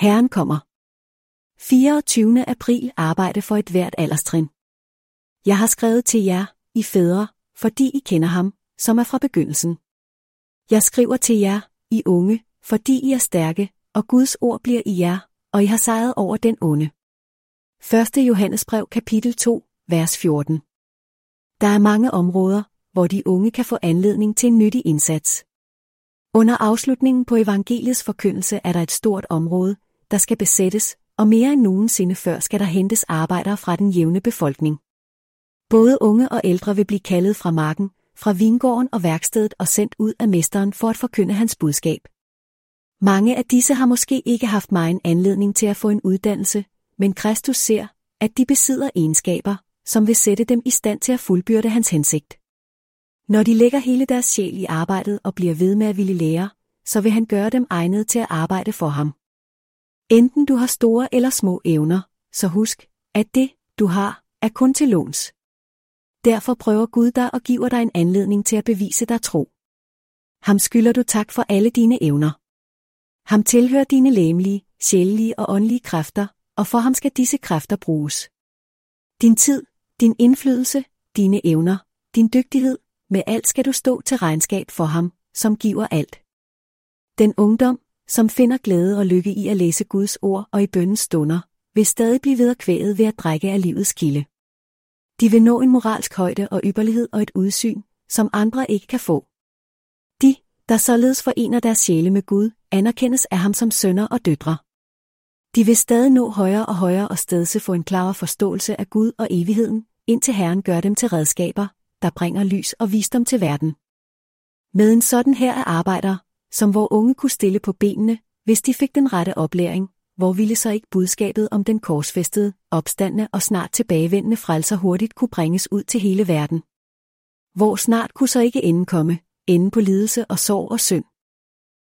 Herren kommer. 24. april. Arbejde for et hvert alderstrin. Jeg har skrevet til jer, I fædre, fordi I kender ham, som er fra begyndelsen. Jeg skriver til jer, I unge, fordi I er stærke, og Guds ord bliver i jer, og I har sejret over den onde. 1. Johannesbrev kapitel 2, vers 14. Der er mange områder, hvor de unge kan få anledning til en nyttig indsats. Under afslutningen på evangeliets forkyndelse er der et stort område, der skal besættes, og mere end nogensinde før skal der hentes arbejdere fra den jævne befolkning. Både unge og ældre vil blive kaldet fra marken, fra vingården og værkstedet og sendt ud af mesteren for at forkynde hans budskab. Mange af disse har måske ikke haft megen anledning til at få en uddannelse, men Kristus ser, at de besidder egenskaber, som vil sætte dem i stand til at fuldbyrde hans hensigt. Når de lægger hele deres sjæl i arbejdet og bliver ved med at ville lære, så vil han gøre dem egnet til at arbejde for ham. Enten du har store eller små evner, så husk, at det, du har, er kun til låns. Derfor prøver Gud dig og giver dig en anledning til at bevise dig tro. Ham skylder du tak for alle dine evner. Ham tilhører dine legemlige, sjælelige og åndelige kræfter, og for ham skal disse kræfter bruges. Din tid, din indflydelse, dine evner, din dygtighed, med alt skal du stå til regnskab for ham, som giver alt. Den ungdom, som finder glæde og lykke i at læse Guds ord og i bønnens stunder, vil stadig blive vederkvæget ved at drikke af livets kilde. De vil nå en moralsk højde og ypperlighed og et udsyn, som andre ikke kan få. De, der således forener deres sjæle med Gud, anerkendes af ham som sønner og døtre. De vil stadig nå højere og højere og stedse få en klarere forståelse af Gud og evigheden, indtil Herren gør dem til redskaber, der bringer lys og visdom til verden. Med en sådan her af arbejdere, som vor unge kunne stille på benene, hvis de fik den rette oplæring, hvor ville så ikke budskabet om den korsfæstede, opstandne og snart tilbagevendende frelser hurtigt kunne bringes ud til hele verden. Hvor snart kunne så ikke enden komme, enden på lidelse og sorg og synd.